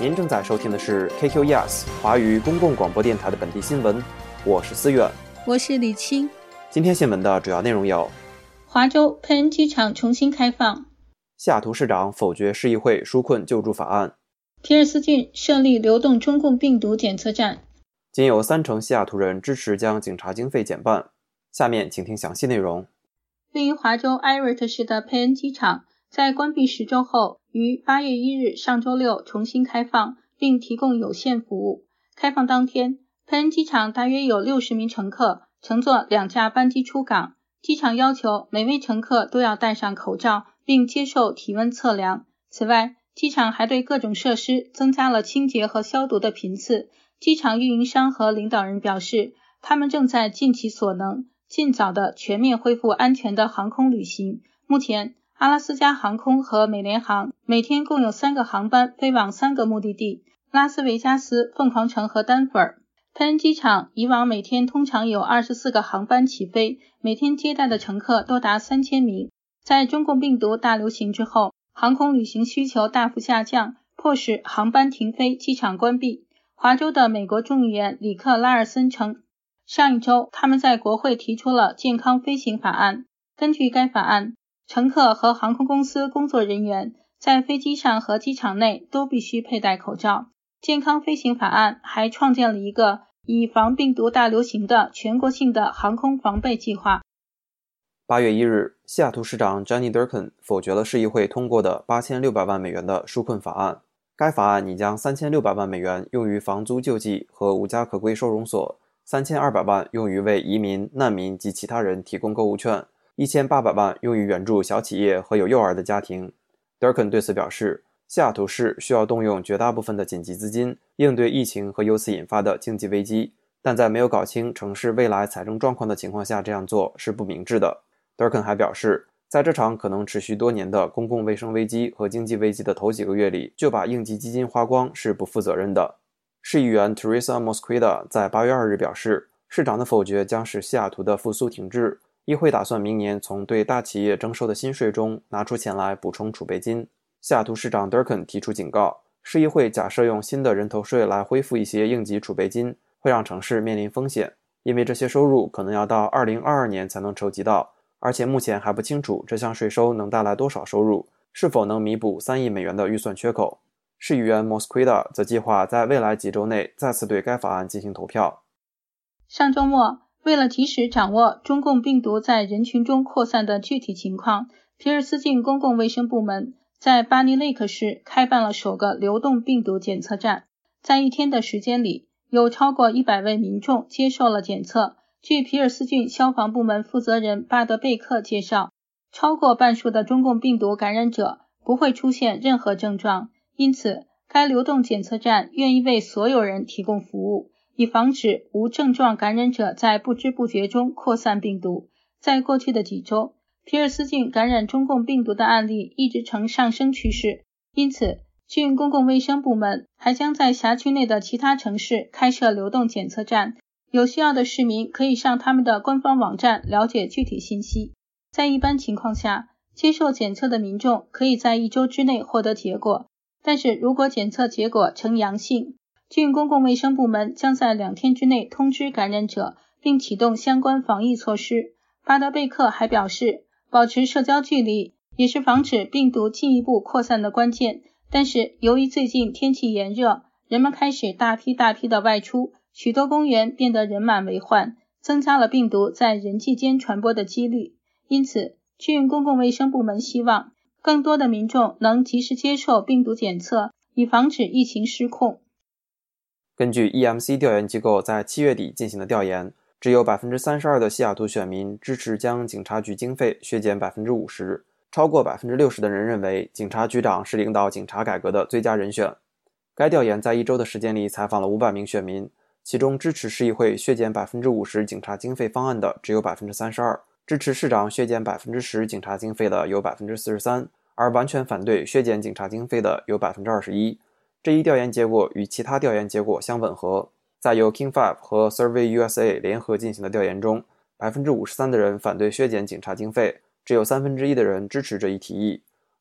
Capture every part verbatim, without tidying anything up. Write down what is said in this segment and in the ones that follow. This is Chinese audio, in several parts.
您正在收听的是 K Q E S 华语公共广播电台的本地新闻，我是思远， 我是李青。 今天新闻的主要内容有： 华州佩恩机场重新开放， 西雅图市长否决市议会纾困救助法案， 皮尔斯郡设立流动中共病毒检测站， 仅有三成西雅图人支持将警察经费减半。下面请听详细内容。 位于华州艾瑞特市的佩恩机场在关闭十周后，于八月一日上周六重新开放，并提供有限服务。开放当天，佩恩机场大约有六十名乘客乘坐两架班机出港。机场要求每位乘客都要戴上口罩，并接受体温测量。此外，机场还对各种设施增加了清洁和消毒的频次。机场运营商和领导人表示，他们正在尽其所能，尽早的全面恢复安全的航空旅行。目前，阿拉斯加航空和美联航每天共有三个航班飞往三个目的地：拉斯维加斯、凤凰城和丹佛尔。佩恩机场以往每天通常有二十四个航班起飞，每天接待的乘客多达三千名。在中共病毒大流行之后，航空旅行需求大幅下降，迫使航班停飞，机场关闭。华州的美国众议员里克·拉尔森称，上一周他们在国会提出了健康飞行法案。根据该法案，乘客和航空公司工作人员在飞机上和机场内都必须佩戴口罩。健康飞行法案还创建了一个以防病毒大流行的全国性的航空防备计划。 八月一日，西雅图市长 Jenny Durkan 否决了市议会通过的八千六百万美元的纾困法案。该法案拟将三千六百万美元用于房租救济和无家可归收容所，三千二百万用于为移民、难民及其他人提供购物券，一千八百万用于援助小企业和有幼儿的家庭。Durkan 对此表示，西雅图市需要动用绝大部分的紧急资金，应对疫情和由此引发的经济危机，但在没有搞清城市未来财政状况的情况下这样做是不明智的。Durkan 还表示，在这场可能持续多年的公共卫生危机和经济危机的头几个月里，就把应急基金花光是不负责任的。市议员 Teresa Mosqueda 在八月二日表示，市长的否决将使西雅图的复苏停滞，议会打算明年从对大企业征收的新税中拿出钱来补充储备金。西雅图市长 Durkan 提出警告，市议会假设用新的人头税来恢复一些应急储备金，会让城市面临风险，因为这些收入可能要到二零二二年才能筹集到，而且目前还不清楚这项税收能带来多少收入，是否能弥补三亿美元的预算缺口。市议员 Mosqueda 则计划在未来几周内再次对该法案进行投票。 上周末，为了及时掌握中共病毒在人群中扩散的具体情况，皮尔斯郡公共卫生部门在巴尼雷克市开办了首个流动病毒检测站。在一天的时间里，有超过一百位民众接受了检测。据皮尔斯郡消防部门负责人巴德贝克介绍，超过半数的中共病毒感染者不会出现任何症状，因此该流动检测站愿意为所有人提供服务，以防止无症状感染者在不知不觉中扩散病毒。在过去的几周，皮尔斯郡感染中共病毒的案例一直呈上升趋势，因此郡公共卫生部门还将在辖区内的其他城市开设流动检测站。有需要的市民可以上他们的官方网站了解具体信息。在一般情况下，接受检测的民众可以在一周之内获得结果，但是如果检测结果呈阳性，郡公共卫生部门将在两天之内通知感染者，并启动相关防疫措施。巴德贝克还表示，保持社交距离也是防止病毒进一步扩散的关键，但是由于最近天气炎热，人们开始大批大批的外出，许多公园变得人满为患，增加了病毒在人际间传播的几率。因此，郡公共卫生部门希望更多的民众能及时接受病毒检测，以防止疫情失控。 根据 E M C 调研机构在七月底进行的调研，只有 百分之三十二 的西雅图选民支持将警察局经费削减 百分之五十， 超过 百分之六十 的人认为警察局长是领导警察改革的最佳人选。该调研在一周的时间里采访了五百名选民，其中支持市议会削减 百分之五十 警察经费方案的只有 百分之三十二， 支持市长削减 百分之十 警察经费的有 百分之四十三， 而完全反对削减警察经费的有 百分之二十一。 这一调研结果与其他调研结果相吻合。在由 King 五 和 Survey U S A 联合进行的调研中， 百分之五十三 的人反对削减警察经费，只有三分之一的人支持这一提议。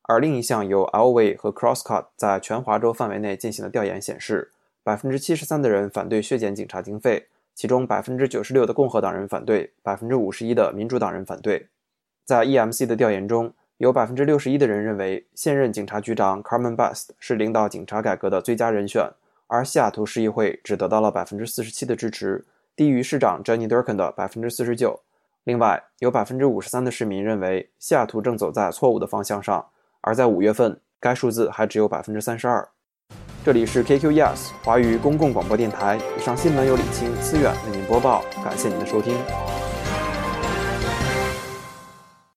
而另一项由 Elway 和 Crosscut 在全华州范围内进行的调研显示， 百分之七十三 的人反对削减警察经费，其中 百分之九十六 的共和党人反对， 百分之五十一 的民主党人反对。在 E M C 的调研中，有 百分之六十一 的人认为现任警察局长 Carmen Best 是领导警察改革的最佳人选，而西雅图市议会只得到了 百分之四十七 的支持，低于市长 Jenny Durkan 的 百分之四十九。 另外，有 百分之五十三 的市民认为西雅图正走在错误的方向上，而在五月份该数字还只有 百分之三十二。 这里是 K Q E S 华语公共广播电台，以上新闻由李青、思远为您播报，感谢您的收听。